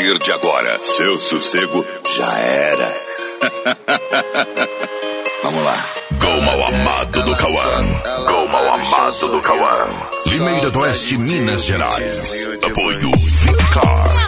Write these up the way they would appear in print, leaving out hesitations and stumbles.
partir de agora, seu sossego já era. Vamos lá. Gol Mal Amado do Cauã. Gol Mal Amado do Cauã. Limeira do Oeste, Minas Gerais. Apoio Ficar.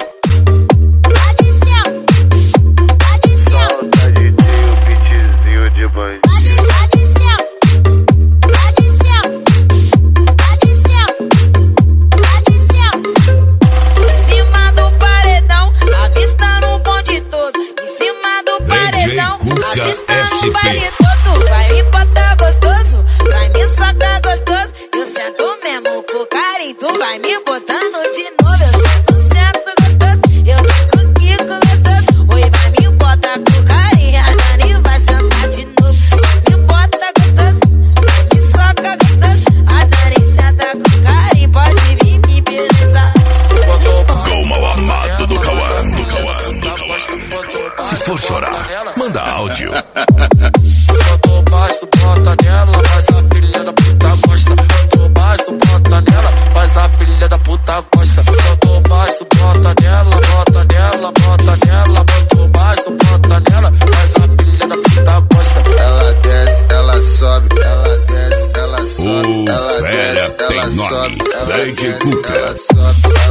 Vai me botar gostoso, vai me sacar gostoso. Eu sento mesmo com carinho, tu vai me botando de novo. Eu sento gostoso, eu fico quico gostoso. Oi, vai me botar com carinho, a Dani vai sentar de novo. Vai me bota gostoso, vai me soca gostoso. A Dani senta com carinho, pode vir me penetrar. Gol Mal Amado do Cauã. Se for chorar, manda áudio. Bota nela, mas a filha da puta gosta. Eu tô baixo, bota nela, mas a filha da puta gosta. Eu tô baixo, bota nela, bota nela, bota nela. Eu tô baixo, bota nela, mas a filha da puta gosta. Ela desce, ela sobe, ela desce, ela sobe. Ela desce, ela sobe, ela desce, ela sobe.